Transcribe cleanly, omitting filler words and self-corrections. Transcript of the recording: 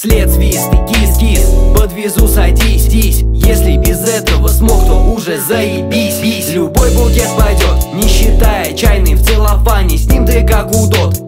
след свист и кис-кис. Подвезу, садись. Если без этого смог, то уже заебись. Любой букет пойдет, не считая чайный в целлофане. С ним ты как удот.